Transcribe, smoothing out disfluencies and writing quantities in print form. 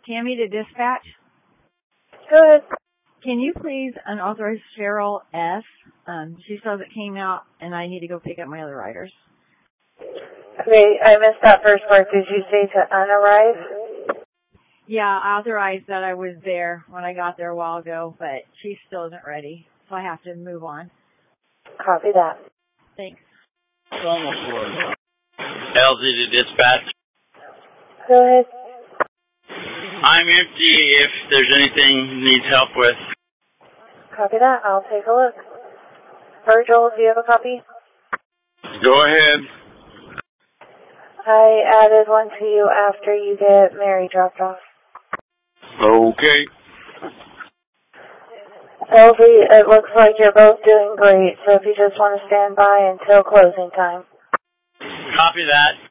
Tammy to dispatch. Good. Can you please unauthorize Cheryl S? She says it came out, and I need to go pick up my other riders. Okay, I missed that first part. Did you say to unarrive? Yeah, I authorized that I was there when I got there a while ago, but she still isn't ready, so I have to move on. Copy that. Thanks. LZ to dispatch. Go ahead. I'm empty if there's anything he needs help with. Copy that. I'll take a look. Virgil, do you have a copy? Go ahead. I added one to you after you get Mary dropped off. Okay. LZ, it looks like you're both doing great, so if you just want to stand by until closing time. Copy that.